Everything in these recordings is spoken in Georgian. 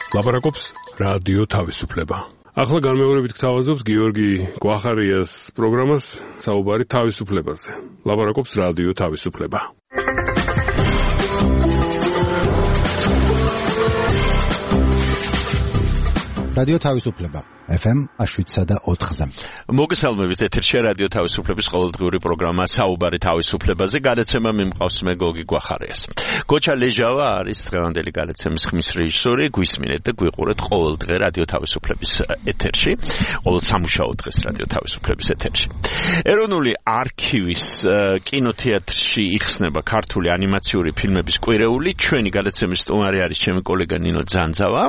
ლაპარაკობს რადიო თავისუფლება. ახლა განმეორებით გთავაზობთ გიორგი გვახარიას პროგრამას საუბარი თავისუფლებაზე. ლაპარაკობს რადიო თავისუფლება. რადიო თავისუფლება FM 7.4-ზე. მოგესალმებით, ეთერში რადიო თავისუფლების ყოველდღიური პროგრამა საუბარი თავისუფლებაზე. გადაცემა მიმყავს მე გოგი გვახარიას. გოჩა ლეჟავა არის დღევანდელი გადაცემის ხმის რეჟისორი. გვისმინეთ და გვიყურეთ ყოველდღე რადიო თავისუფლების ეთერში. ყოველ სამუშაო დღეს რადიო თავისუფლების ეთერში. ეროვნული არქივის კინოთეატრში იხსნება ქართული ანიმაციური ფილმების კვირეული. ჩვენი გადაცემის სტუმარი არის ჩემი კოლეგა ნინო ძანძავა.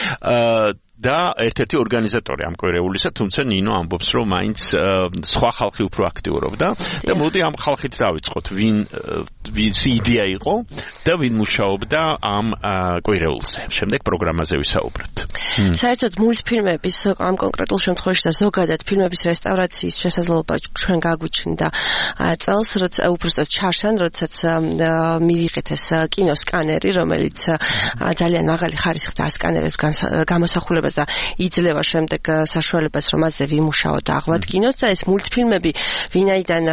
და ერთ-ერთი ორგანიზატორი ამ კვირეულისა, თუმცა ნინო ამბობს, რომ მაინც სხვა ხალხი უფრო აქტიურობდა და მოდი ამ ხალხით დავიწყოთ, ვის იდეა იყო და ვინ მუშაობდა ამ კვირეულზე. შემდეგ პროგრამაზე ვისაუბროთ. საერთოდ მულტფილმების ამ კონკრეტულ შემთხვევაში და ზოგადად ფილმების რესტავრაციის შესაძლებლობა ჩვენ გაგვიჩნდა წელს, როცა უბრალოდ ჩარშან, როდესაც მივიღეთ ეს კინოსკანერი, რომელიც ძალიან მაღალი ხარისხით ასკანერებს გამოსახულებას და იძლევა შემდეგ საშუალებას, რომ მასზე ვიმუშაოთ და აღვადგინოთ და ეს მულტფილმები ვინაიდან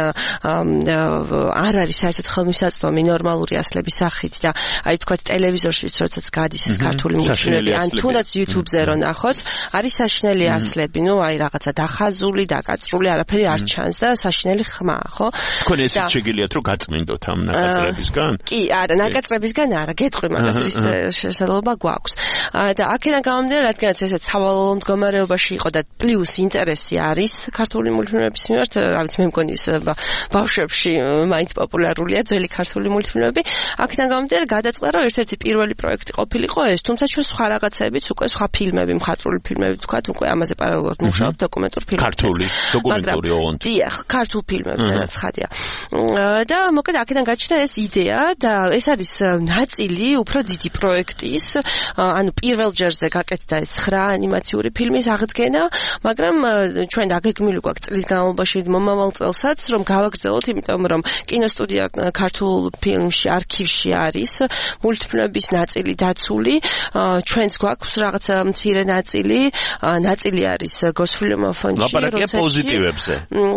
არ არის საერთოდ ხელმისაწვდომი ნორმალური ასლების სახით და აი თქვათ ტელევიზორშიც როდესაც გადის ეს ქართული მულტფილმები ან თუნდაც YouTube-ზე რო ნახოთ, არის საშინელი ასლები, ნუ აი რაღაცა დახაზული, დაკაწრული, არაფერი არ ჩანს და საშინელი ხმა, ხო? თქვენ ესეც შეგიძლიათ რომ გაწმინდოთ ამ ნაკაწრებისგან? კი, არა, ნაკაწრებისგან არა, გეტყვი მაგას ის შესაძლებლობა გვაქვს. და აქედან გამომდინარე, რადგანაც ესეც სავალალო მდგომარეობაში იყო და პლუს ინტერესი არის ქართული მულტფილმების მიმართ, რა ვიცი, მე მგონი ის ბავშვებში მაინც პოპულარულია ძველი ქართული მულტფილმები. აქედან გამომდინარე, გადაწყდა რომ ერთ-ერთი პირველი პროექტი ყოფილიყო ეს, თუმცა ჩვენ სხვა რაღაცებიც უკვე სხვა ფილმები, მხატვრული ფილმები ვთქვათ, უკვე ამაზე პარალელურად მუშაობთ დოკუმენტურ ფილმებში. ქართული დოკუმენტური ოღონდ. დიახ, ქართულ ფილმებზე რაც ხადია. და მოკლედ აქედან გაჩნდა ეს იდეა და ეს არის ნაწილი უფრო დიდი პროექტის, ანუ პირველ ჯერზე გაკეთდა ეს 9 ანიმაციური ფილმის აღდგენა, მაგრამ ჩვენ დაგეგმილი გვაქვს წლის განმავლობაში მომავალ წელსაც, რომ გავაგრძელოთ, იმიტომ რომ კინოსტუდია ქართულ ფილმში არქივში არის მულტფილმების ნაწილი დაცული, ჩვენც გვაქვს რაღაცა მცირე ნაწილი არის გოსფილმო ფონდში. ლაპარაკია პოზიტივებზე.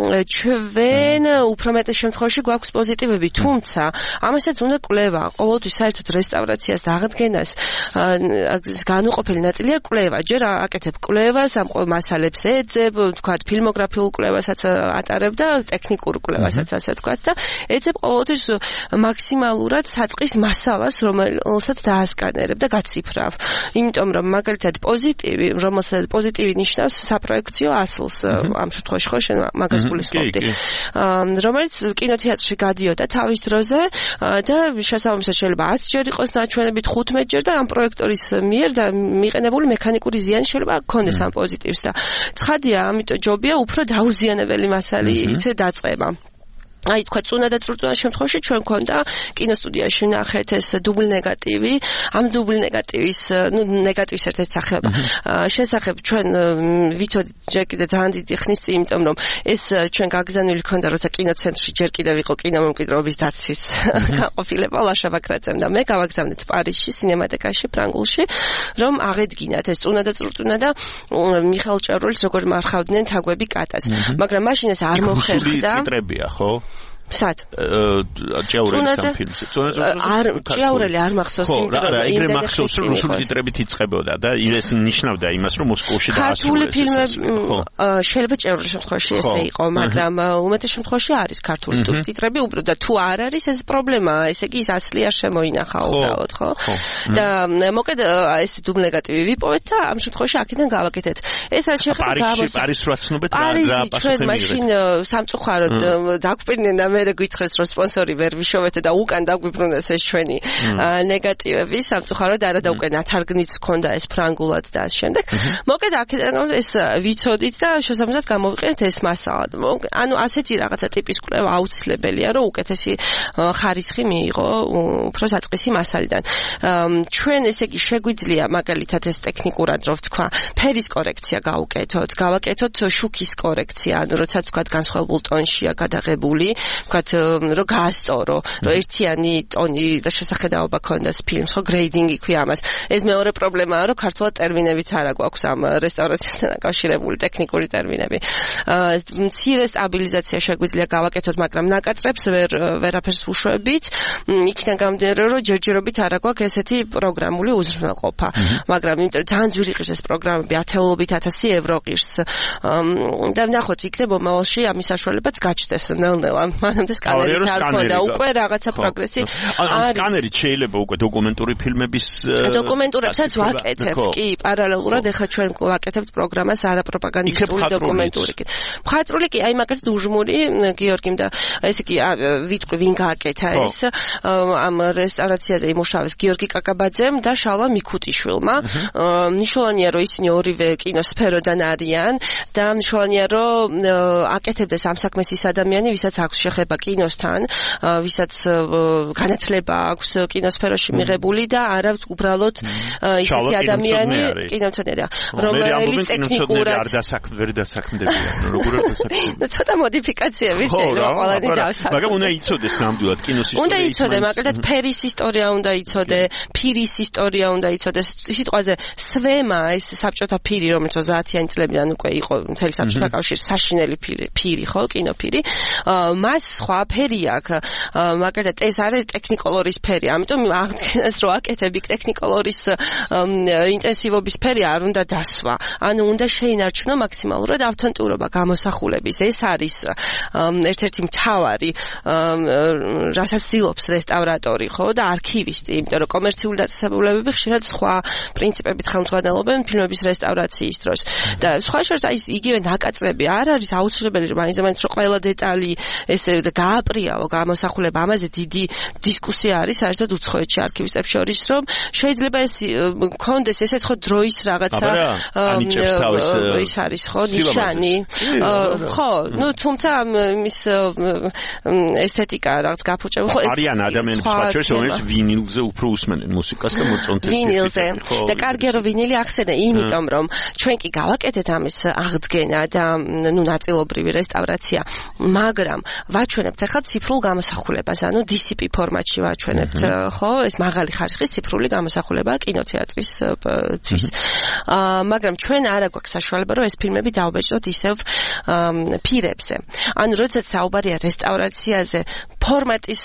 ჩვენ უფრო მეტის შემთხვევაში გვაქვს პოზიტივები, თუმცა ამასაც უნდა კვლევა, ყოველთვის საერთოდ რესტავრაციას და აღდგენას განუყოფელი ნაწილია კვლევა. ჯერ აკეთებ კვლევას, ამ ყოველ მასალებს ეძებ, თქვათ ფილმოგრაფიულ კვლევასაც ატარებ და ტექნიკურ კვლევასაც ასე ვთქვათ და ეძებ ყოველთვის მაქსიმალურად საწყის მასალას, რომელსაც დაასკანერებ და გაციფრავ. იმიტომ რომ მაგალითად პოზიტივი ნიშნავს საპროექციო ასლს ამ შემთხვევაში ხო შენ მაგას გულისხმობდი. რომელიც კინოთეატრში გადიოდა თავის დროზე და შესაბამისად შეიძლება 10 ჯერ იყოს ნაჩვენებით 15 ჯერ და ამ პროექტორის მიერ და მიყენებული მექანიკური ზიანი შეიძლება გქონდეს ამ პოზიტივს და ცხადია, ამიტომ ჯობია უფრო დაუზიანებელი მასალით დაწყება. აი თქვა წუნა და წურწუნა შემთხვევაში ჩვენ გვქონდა კინოსტუდიაში ნახეთ ეს დუბლ ნეგატივი, ამ დუბლ ნეგატივის, ნეგატივის ერთ-ერთი სახეობა. შესახებ ჩვენ ვიცოდით ჯერ კიდე ძალიან დიდი ხნის წინ, იმიტომ რომ ეს ჩვენ გაგზავნილი ქონდა, როცა კინოცენტრში ჯერ კიდევ იყო კინომემკვიდრეობის დაცვის განყოფილება ლაშა ბაქრაძემ და მე გავაგზავნეთ პარიზში, სინემატეკაში, ფრანგულში, რომ აღედგინათ ეს წუნა და წურწუნა და მიხეილ ჭერულის როგორ მარხავდნენ თაგვები კატას. მაგრამ მაშინ ეს არ მოხერხდა. ტიტრებია, ხო? სად? ჭეურელის ფილმში. ჭეურელი არ მახსოვს, იმიტომ რომ ეგრე მახსოვს, რომ რუსული ტიტრებით იწყებოდა და ეს ნიშნავდა იმას, რომ მოსკოვში დაასრულეს. ქართული ფილმები შეიძლება ჭეურელის შემთხვევაში ესე იყო, მაგრამ უმეტეს შემთხვევაში არის ქართული ტიტრები, უბრალოდ და თუ არ არის ეს პრობლემა, ესე იგი ის ასლი არ შემოინახა უბრალოდ, ხო? და მოკლედ ეს დუბლ ნეგატივი ვიპოვეთ და ამ შემთხვევაში აქედან გავაკეთეთ. ეს რაც შეეხება პარიზს რა ცნობეთ რა პასუხი ჩვენ მაშინ სამწუხაროდ დაგვპირდნენ და მე გითხრეს რომ სპონსორი ვერ ვიშოვეთ და უკან დაგვიბრუნეს ეს ჩვენი ნეგატივები სამწუხაროდ არა და უკვე ნათარგმნიც ჰქონდა ეს ფრანგულად და ამ შემდეგ მოკლედ აქედან ეს ვიცოდით და შესაბამისად გამოვიყენეთ ეს მასალა ანუ ასეთი რაღაცა ტიპის კვლევა აუცილებელია რომ უკეთესი ხარისხი მიიღო უფრო საწყისი მასალიდან ჩვენ ესე იგი შეგვიძლია მაგალითად ეს ტექნიკურად რო ვთქვა ფერის კორექცია გავაკეთოთ შუქის კორექცია ანუ როცა თქვა განსხვავებულ ტონშია გადაღებული ვთქვათ, რომ გაასწორო, რომ ერთიანი ტონი და შესახედაობა ქონდეს ფილმს, ხო, გრეიდინგი ქვია ამას. ეს მეორე პრობლემაა, რომ ქართულად ტერმინებიც არ აქვს ამ რესტავრაციასთან დაკავშირებული ტექნიკური ტერმინები. მცირე სტაბილიზაცია შეგვიძლია გავაკეთოთ, მაგრამ ნაკაწრებს ვერაფერს უშვებით. იქიდან გამომდინარე, რომ ჯერჯერობით არ აქვს ესეთი პროგრამული უზრუნველყოფა. მაგრამ იმიტომ ძალიან ძვირი ყირს ეს პროგრამები 1000 евро ყირს. და ნახოთ, იქნება მომავალში ამის საშუალებაც გაჩნდეს ნელ-ნელა. მანამდე სკანერით არ ქონდა უკვე რაღაცა პროგრესი. არის სკანერით შეიძლება უკვე დოკუმენტური ფილმების დოკუმენტურებსაც ვაკეთებთ, კი, პარალელურად ეხლა ჩვენ ვაკეთებთ პროგრამას არაპროპაგანდისტული დოკუმენტური. მხატვრული კი, აი მაგალითად უჟმური გიორგიმ და ესე კი ვიტყვი ვინ გააკეთა ეს ამ რესტავრაციაზე იმუშავეს გიორგი კაკაბაძემ და შალვა მიქუტიშვილმა. მნიშვნელოვანია რომ ისინი ორივე კინოსფეროდან არიან და მნიშვნელოვანია რომ აკეთებდეს ამ საქმეს ის ადამიანი, ვისაც აქვს შეხება კინოსთან, ვისაც განათლება აქვს კინოსფეროში მიღებული და არა უბრალოდ ისეთი ადამიანი კინომცოდნეა, რომელიც ტექნიკურად არ დასაქმდებიან, როგორ არ დასაქმდებიან. ცოტა მოდიფიკაციები შეიძლება ყველანი დავსაქმო. მაგრამ უნდა იცოდეს ნამდვილად კინოს ისტორია. უნდა იცოდე, მაგალითად ფერის ისტორია უნდა იცოდე, ფირის ისტორია უნდა იცოდეს. სიტყვაზე სვემა, ეს საბჭოთა ფირი, რომელიც 30-იანი წლებიდან უკვე იყო მთელი საბჭოთა კავშირის საშინელი ფირი, ხო, კინოფირი. მას სხვა ფერი აქვს. მაგალითად ეს არის ტექნიკოლორის ფერი. ამიტომ აღდგენას რო აკეთებ იქ ტექნიკოლორის ინტენსივობის ფერი არ უნდა დასვა. ანუ უნდა შეინარჩუნო მაქსიმალურად ავთენტურობა გამოსახულების. ეს არის ერთ-ერთი მთავარი რასაც ცდილობს რესტავრატორი, ხო, და არქივისტი, იმიტომ რომ კომერციული დაწესებულებები ხშირად სხვა პრინციპებით ხელმძღვანელობენ ფილმების რესტავრაციის დროს. და სხვა შორის აი იგივე ნაკაწრები არ არის აუცილებელი რომ მაინც რომ ყველა დეტალი ესე გააპრიალო გამოსახულება. ამაზე დიდი დისკუსია არის საერთოდ უცხოეთში არქივისტებს შორის, რომ შეიძლება ეს კონდეს ესეც ხო დროის რაღაცა ის არის ხო ნიშანი. ხო, ну თუმცა ის ესთეტიკა რაღაც გაფუჭებული ხო ეს არიან ადამიანები სხვა შორის რომელიც ვინილზე უფრო უსმენენ მუსიკას და მოწონთ ვინილზე და კარგია რომ ვინილი ახსენე, იმიტომ რომ ჩვენ კი გავაკეთეთ ამის აღდგენა და ну ნაწილობრივი რესტავრაცია, მაგრამ ვაჩვენებთ ახლა ციფრულ გამოსახულებას, ანუ DCP ფორმატში ვაჩვენებთ, ხო, ეს მაღალი ხარისხის ციფრული გამოსახულებაა კინოთეატრისთვის. მაგრამ ჩვენ არ აქვს საშუალება რომ ეს ფილმები დავბეჭდოთ ისევ ფირებზე. ანუ როდესაც საუბარია რესტავრაციაზე, ფორმატის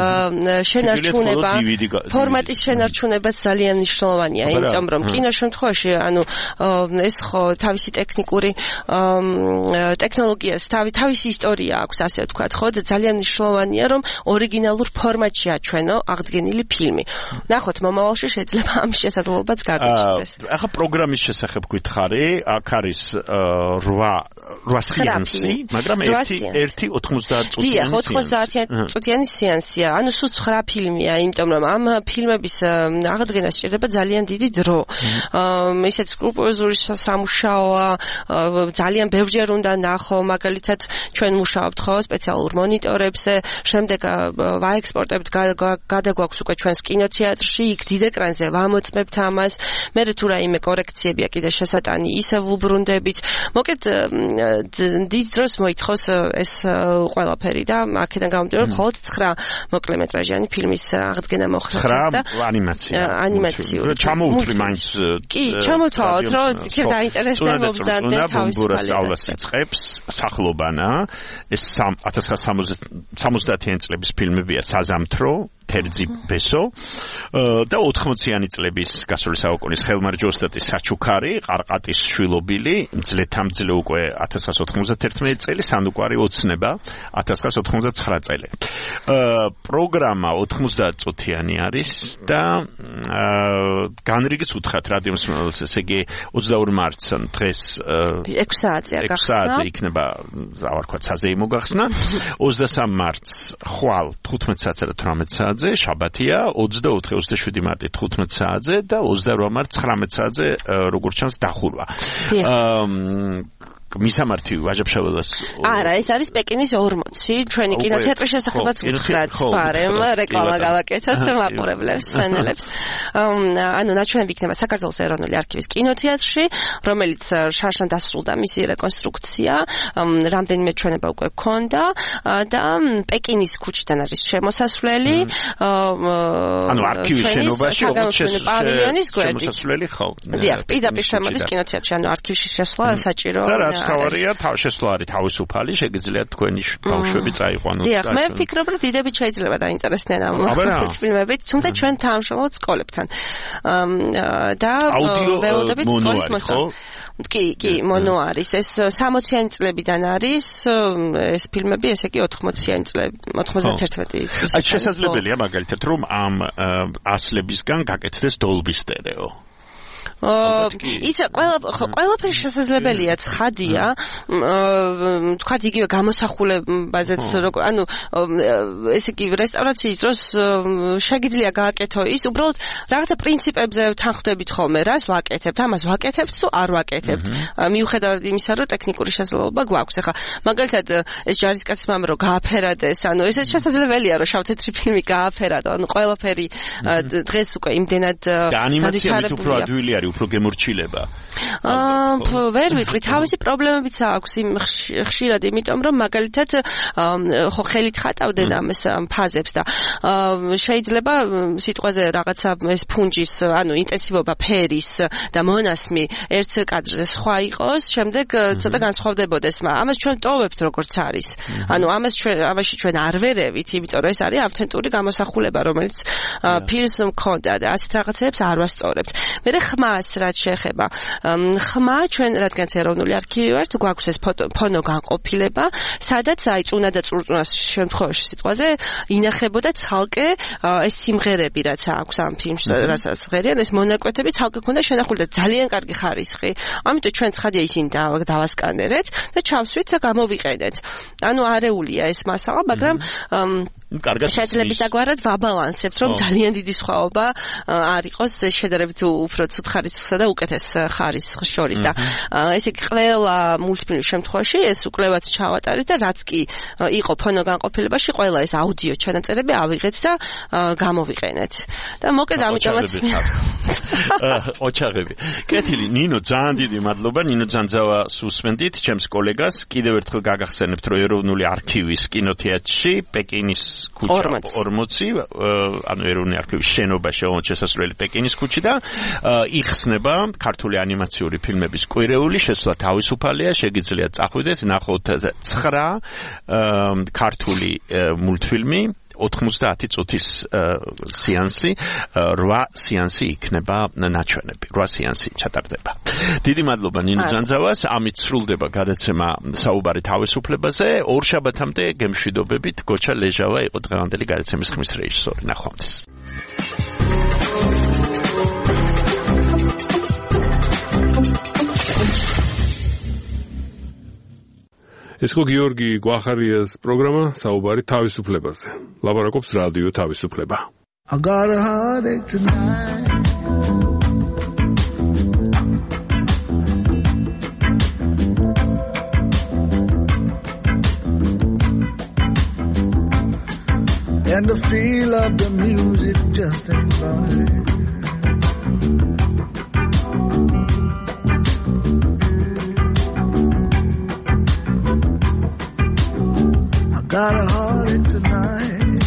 შენარჩუნებაც ძალიან მნიშვნელოვანია, იმიტომ რომ კინოს შემთხვევაში, ანუ ეს ხო თავისი ტექნიკური ტექნოლოგიას, თავისი ისტორია აქვს, ასე ვთქვათ, ხო, და ძალიან მნიშვნელოვანია რომ ორიგინალურ ფორმატში აჩვენო აღდგენილი ფილმი. ნახოთ, მომავალში შეიძლება ამ შესაძლებლობაც გაგიჩნდეს. ახლა პროგრამის შესახებ გითხარი, აქ არის 8 სეანსი, მაგრამ ერთი 90 წუთიანი. 90 წუთიანი სეანსია. ანუ სულ 9 ფილმია, იმიტომ რომ ამ ფილმების აღდგენას სჭირდება ძალიან დიდი დრო. ისეთ სკრუპულოზური სამუშაოა, ძალიან ბევრჯერ უნდა ნახო, მაგალითად ჩვენ მუშაობთ ხო სპეციალურ მონიტორებზე, შემდეგ ვაექსპორტებთ, გადაგვაქვს უკვე ჩვენს კინოთეატრში, იქ დიდ ეკრანზე ვამოწმებთ ამას, მერე თუ რაიმე კორექციებია კიდე შესატანი, ისევ ვუბრუნდებით. მოკეთ დიდ დროს მოითხოვს ეს ყველაფერი და აქედან გამომდინარე მხოლოდ 9 მოკლემეტრაჟიანი ფილმის აღდგენა მოხდა. 9 ანიმაციური. ჩამოუთვლი მაინც. კი, ჩამოთავოთ, რომ დაინტერესდნენ მომზადდნენ თავისუფალებას იწყებს სახლობანა. ეს 1970-იანი წლების ფილმებია საზამთრო, თერძი ბესო და 80-იანი წლების გასული საუკუნის ხელმარ ჯოსტატის საჩუქარი, ყარყატის შვილობილი, მძლეთამძლე უკვე 1991 წელი, სანდუკვარი ოცნება 1999 წელი. პროგრამა 90 წუთიანი არის და განრიგიც უთხრათ რადიო მსმენელს, ესე იგი 22 მარტს დღეს 6 საათია გახსნა. 6 საათზე იქნება, რა ვთქვათ, საზეიმო გახსნა. 23 მარტს ხვალ 15 საათსა და 18 საათზე შაბათია, 24-27 მარტი 15 საათზე და 28 მარტს 19 საათზე როგორც ჩანს დახურვა. მისამართი ვაჟებშეველას არა ეს არის პეკინის 40 ჩვენი კინოთეატრის შესახებაც უთხრათ ბარემ რეკლამა გავაკეთოთ მაყურებლებს ფენელებს ანუ ნაჩვენები იქნება საქართველოს ეროვნული არქივის კინოთეატრში რომელიც შარშან დასრულდა მისი რეკონსტრუქცია რამდენიმე ჩვენება უკვე გქონდა და პეკინის ქუჩიდან არის შემოსასვლელი ანუ არქივის შენობაში ოღონდ პავილიონის გვერდით შემოსასვლელი ხო დიახ პირდაპირ შემოდის კინოთეატრში ანუ არქივში შესვლა საჭირო და რაც თავარია შესვლა არის თავისუფალი შეგიძლიათ თქვენი ბავშვები წაიყვანოთ დიახ მე ვფიქრობ რომ დიდებით შეიძლება დაინტერესდნენ ამ ფილმებით თუმცა ჩვენ თანამშრომლობთ სკოლებთან და ველოდებით სკოლის მოსწავლე კი მონო არის ეს 60-იანი წლებიდან არის ეს ფილმები ესე კი 80-იანი წლები 91 წლის აი შესაძლებელია მაგალითად რომ ამ ასლებისგან გაკეთდეს Dolby Stereo იცი ყველაფერი შესაძლებელია ცხადია თქვათ იგივე გამოსახულებაზეც ანუ ესე იგი რესტავრაციის დროს შეგიძლია გააკეთო ის უბრალოდ რაღაცა პრინციპებზე თანხმდებით ხოლმე რას ვაკეთებთ ამას ვაკეთებთ თუ არ ვაკეთებთ მიუხედავად იმისა რომ ტექნიკური შესაძლებლობა გვაქვს ახლა მაგალითად ეს ჯარისკაცის მამა რომ გააფერადეს ანუ ესეც შესაძლებელია რომ შავ-თეთრი ფილმი გააფერადო ანუ ყველაფერი დღეს უკვე იმდენად ანიმაციით უფრო ადვილი არის უფრო გემორჩილება ვერ ვიტყვი თავისი პრობლემებიც აქვს იმ ხშირად იმიტომ რომ მაგალითად ხო ხელით ხატავდნენ ამ ფაზებს და შეიძლება სიტყვაზე რაღაცა ეს ფუნჯის ანუ ინტენსივობა ფერის და მონასმი ერთ კადრზე სხვა იყოს შემდეგ ცოტა განსხვავდებოდეს ამას ჩვენ ტოვებთ როგორც არის ანუ ამაში ჩვენ არ ვერევით იმიტომ რომ ეს არის ავთენტური გამოსახულება რომელიც ფილმს მქონდა და ასეთ რაღაცებს არ ვასწორებთ მე ხმას რაც შეეხება ხმა ჩვენ რადგანაც ეროვნული არქივი ვართ გვაქვს ეს ფონო განყოფილება სადაც აი წუნა და წურწუნას შემთხვევაში სიტყვაზე ინახებოდა ცალკე ეს სიმღერები რაც აქვს ამ ფილმს რასაც ღერიან ეს მონაკვეთები ცალკე ქონდა შენახული და ძალიან კარგი ხარისხი ამიტომ ჩვენ ცხადია ისინი დავასკანერეთ და ჩავსვით და გამოვიყენეთ ანუ არეულია ეს მასალა მაგრამ კარგად შეძლებისაგვარად ვაბალანსებთ რომ ძალიან დიდი სხვაობა არ იყოს შედარებით უფრო ცუდ ხარისხსა და უკეთეს ხარისხს შორის და ესე იგი ყველა მულტფილმის შემთხვევაში ეს უკლებაც ჩავატარეთ და რაც კი იყო ფონო განყოფილებაში ყველა ეს აუდიო ჩანაწერები ავიღეთ და გამოვიყენეთ და მოკლედ ამიტომაც ოჩაღები კეთილი ნინო ძალიან დიდი მადლობა ნინო ძანძავა სუსპენდით ჩემს კოლეგას კიდევ ერთხელ გაგახსენებთ რომ ეროვნული არქივის კინოთეატრში პეკინის ქუჩა 40 ანუ ეროვნული არქივის შენობაში ოღონდ შესასვლელი პეკინის ქუჩი და იხსნება ქართული ანიმაციური ფილმების კვირეული შესვლა თავისუფალია შეგიძლიათ წახვიდეთ ნახოთ 9 ქართული მულტფილმი 90 წუთის სეანსი 8 სეანსი იქნება ნაჩვენები 8 სეანსი ჩატარდება დიდი მადლობა ნინო ძანძავას ამით სრულდება გადაცემა საუბარი თავისუფლებაზე ორშაბათამდე გემშვიდობებით გოჩა ლეჟავა იყო დღევანდელი გადაცემის ხმის რეჟისორი ნახვამდის ეს ხო გიორგი გვახარიას პროგრამა საუბარი თავისუფლებაზე. ლაპარაკობს რადიო თავისუფლება. I got a heartache tonight. And the feel of the music just ain't right. Got a heartache tonight.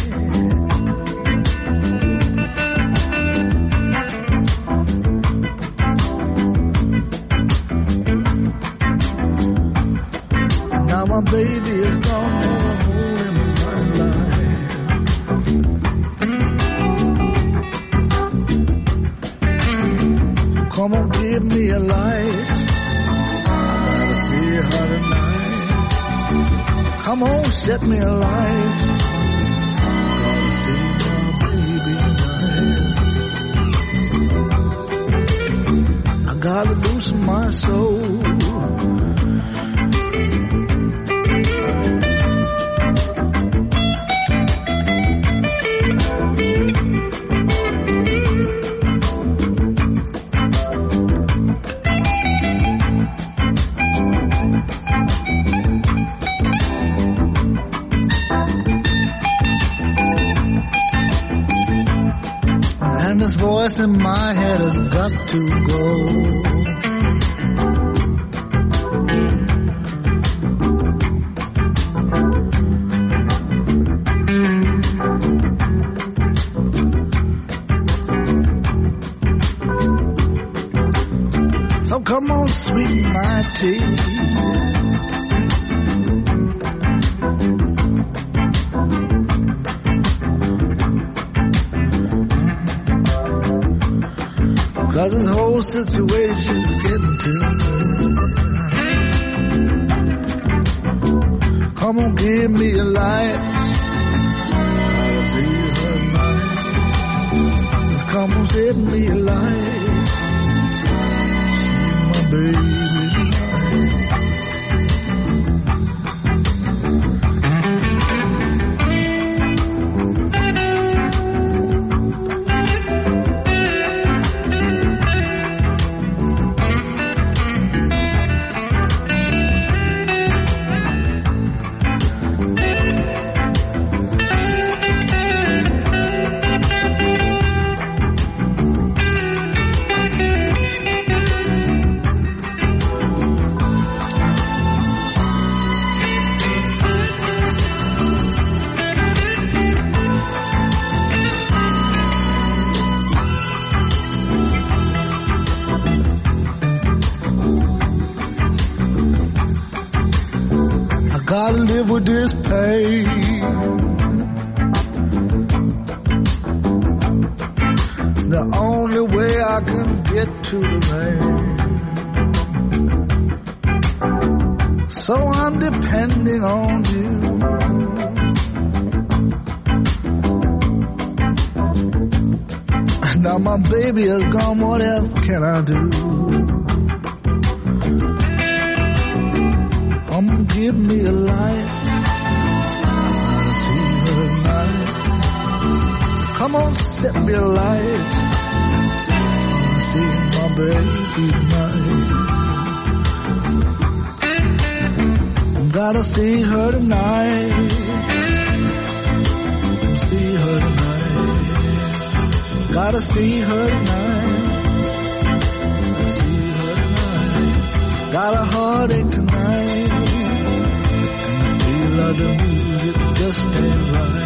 And now my baby is gone, and I'm holding my life. Come on, give me a light. I gotta see her tonight. Come on, set me alight. Gotta see my baby tonight. I gotta loosen my soul. And this voice in my head has got to go. So come on, sweeten my tea. Cause this whole situation's getting to me. Come on, give me a light. I'll see her night. Come on, set me a light. See my baby. Gotta live with this pain. It's the only way I can get to the rain. So I'm depending on you. Now my baby is gone, what else can I do? Give me a light. I see her tonight. Come on, set me a light. I see my baby tonight. Gotta see her tonight. See her tonight. Gotta see her tonight. See her tonight. Got a heartache tonight. The music just ain't right.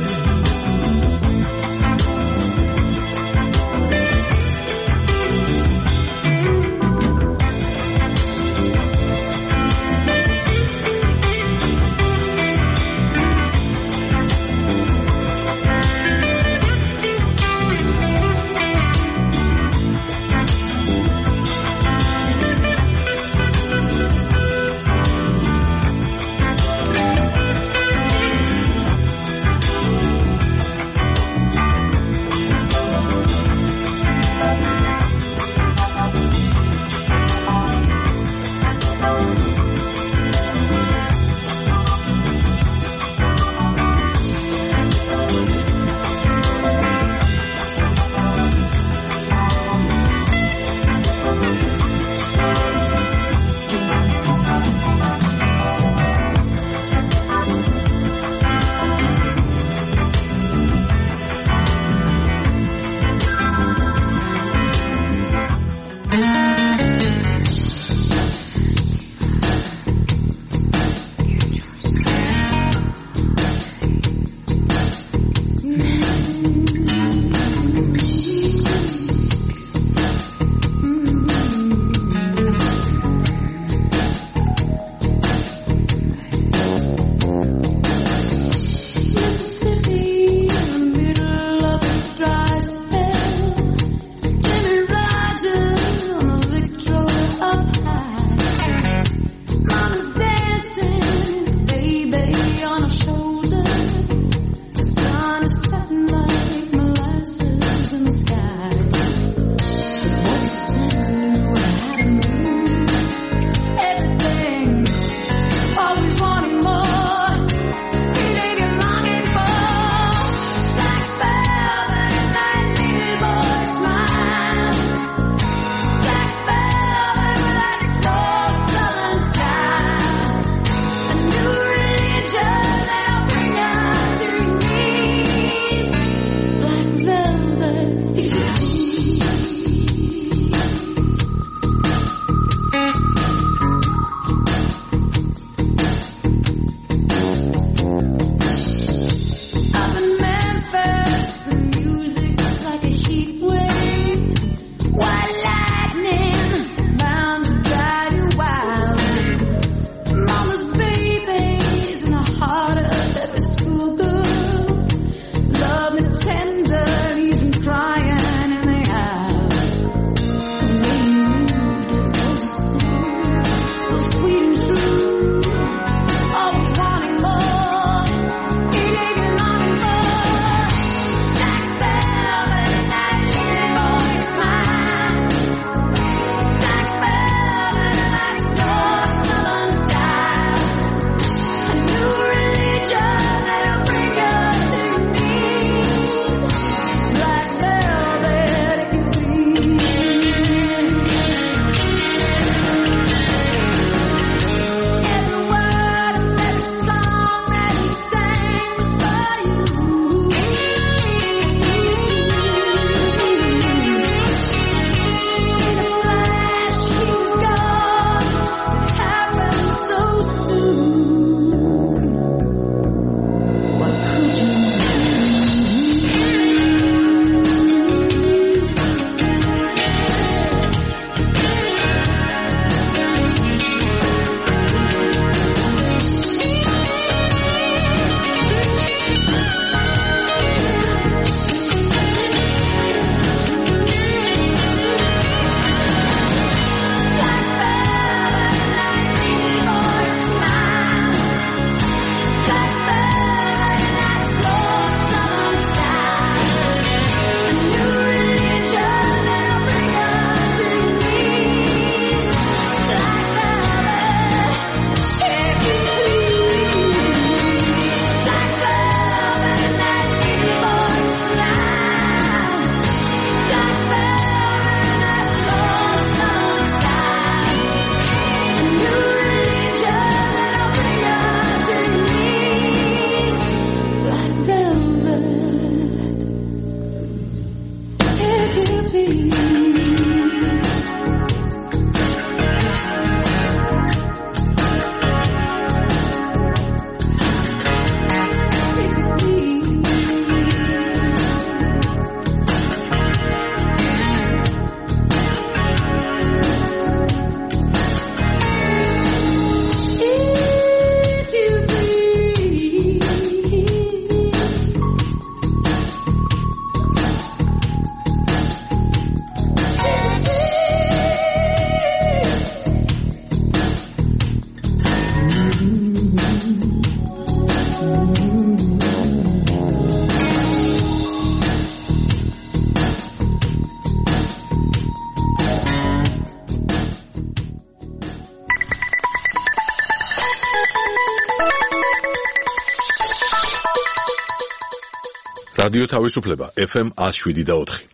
რადიო თავისუფლება FM 107.4.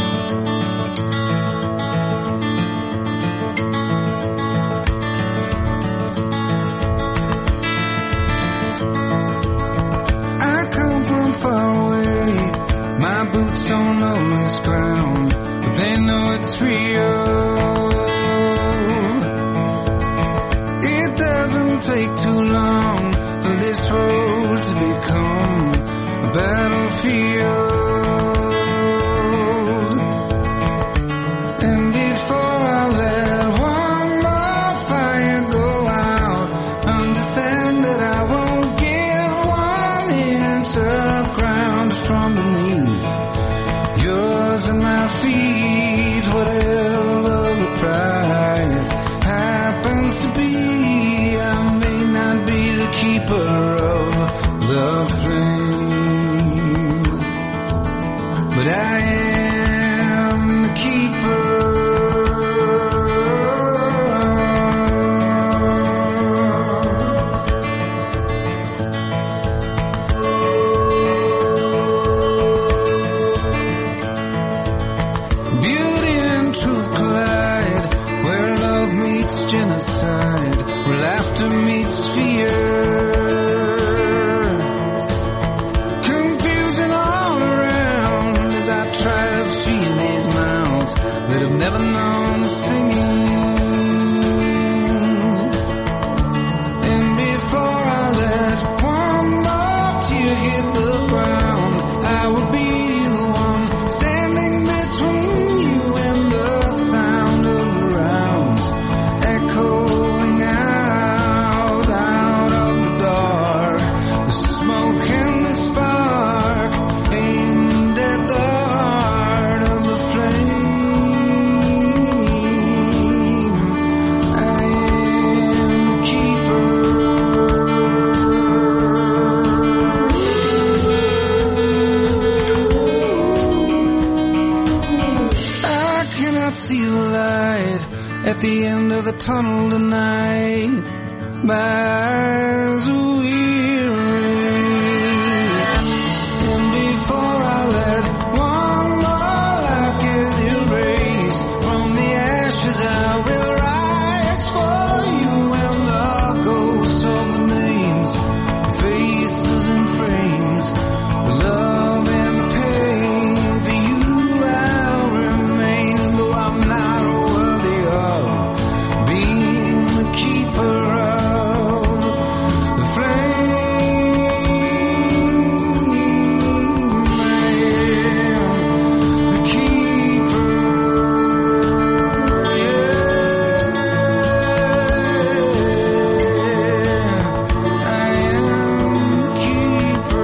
My boots don't know this ground, but they know it's real. It doesn't take too long for this road to become a battlefield. And before I let one more fire go out, understand that I won't give 1 inch of ground from beneath yours and my feet, whatever the price happens to be. I may not be the keeper of the flame, but I am the keeper. Genocide, where laughter meets fear, confusion all around as I try to feel these mouths that have never known singing. And before I let one more tear hit the ground, I will be the one standing between you and the sound of the rounds echoing out of the dark, the smoke and the spark aimed at the heart of the flame. I am the keeper. I cannot see the light at the end of the tunnel tonight. My eyes are weary, and before I let one more life get erased from the ashes, I will rise for you and the ghosts of the names, the faces and frames, the love and the pain. For you I'll remain, though I'm not worthy of being the keeper of the flame. I am the keeper. I am the keeper.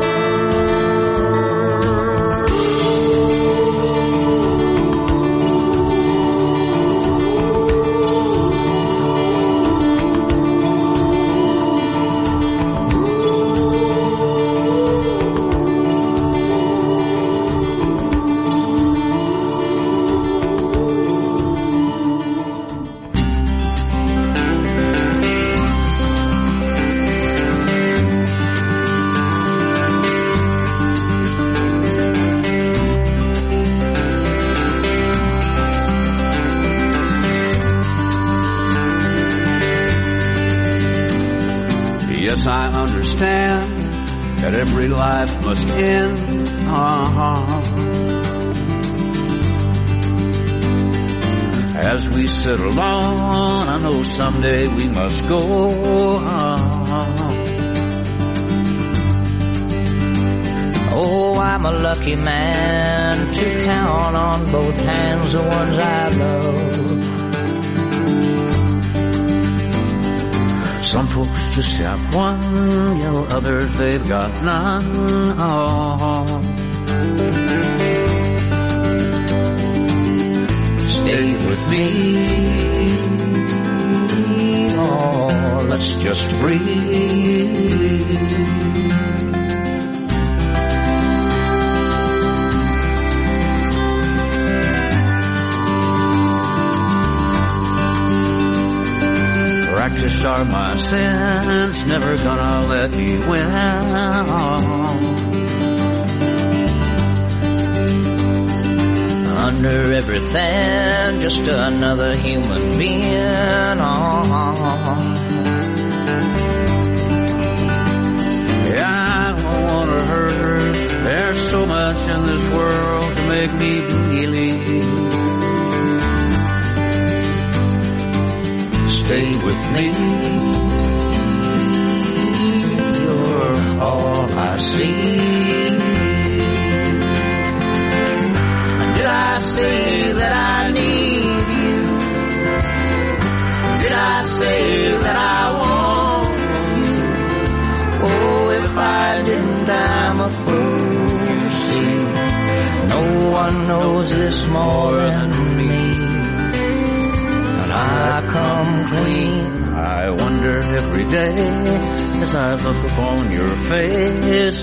Yes, I understand that every life must end. As we settle on, I know someday we must go Oh, I'm a lucky man to count on both hands the ones I love. Some folks just have one, others they've got none. Stay with me, let's just breathe. Practice are my sins, never gonna let me win. under everything, just another human being. Yeah, I don't wanna hurt. There's so much in this world to make me believe. Stay with me. You're all I see. Did I say that I need you? Did I say that I want you? Oh, if I didn't, I'm a fool. See, no one knows this more than me. And I come clean. I wonder every day as I look upon your face.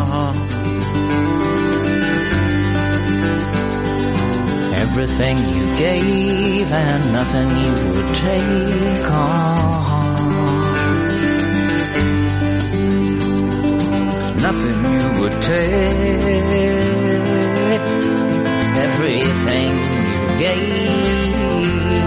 Everything you gave and nothing you would take on. Nothing you would take. Everything you gave.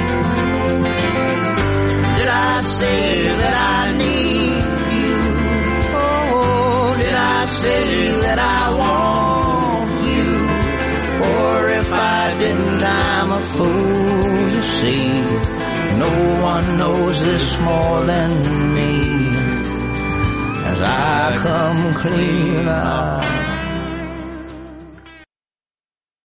Did I say that I need you? Oh, did I say that I want you? Or if I didn't, I'm a fool, you see. No one knows this more than me. As I come clean out.